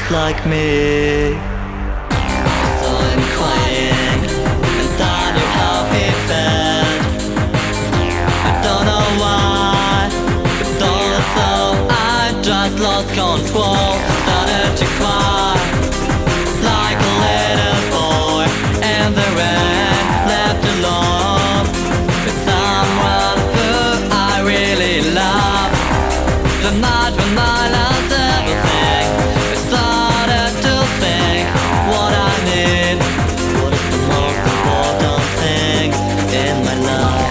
feels like me. I saw him crying, and I knew how he felt. I don't know why, but also I just lost control. Started to cry like a little boy, and the rain left alone with someone who I really love. The night when I lost everything, I started to think what I need. What is the most important thing in my life?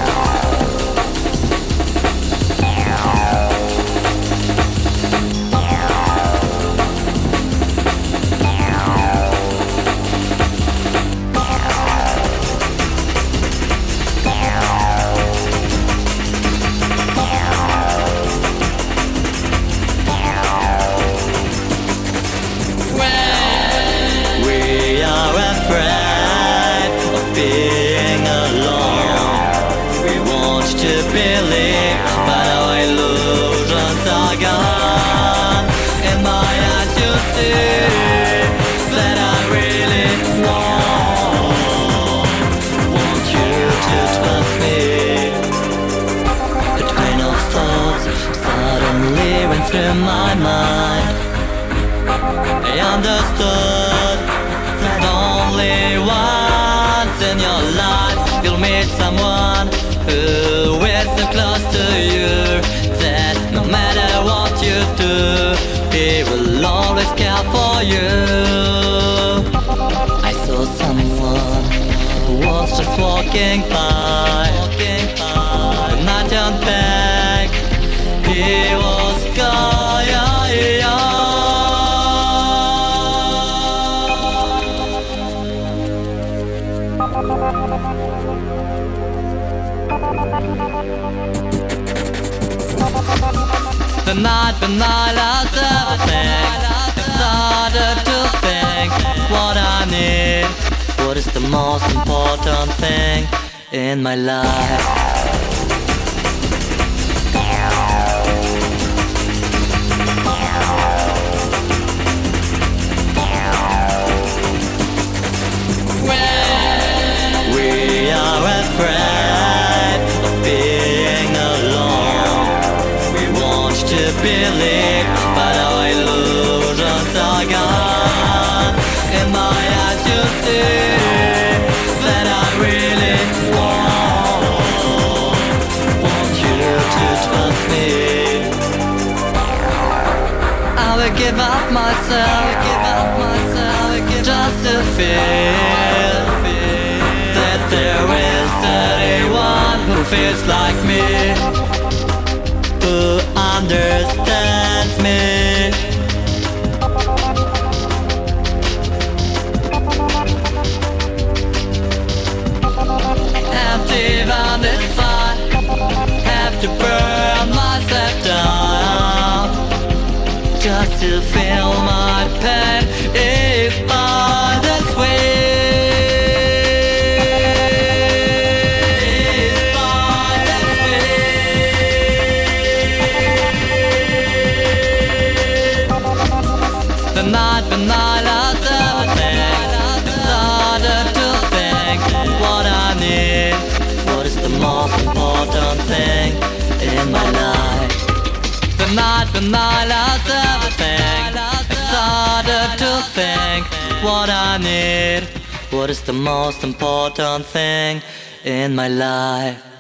Being alone, we want to believe, but our illusions are gone. In my eyes you see that I really want you to trust me. A train of thoughts suddenly went through my mind. I understood that only once in your life you'll meet someone who is so close to you that no matter what you do, he will always care for you. I saw someone who was just walking by, and I turned back. He was gone. The night when I lost everything, I started to think what I need. What is the most important thing in my life? We are afraid of being alone. We want to believe, but our illusions are gone. In my eyes you see that I really want you to trust me. I will give up myself, just to feel that there is anyone who feels like me, who understands me. And even if I have to burn myself down just to feel my pain, if by this way, the night when I lost everything, I started to think what I need. What is the most important thing in my life? The night when I lost everything, I started to think what I need. What is the most important thing in my life?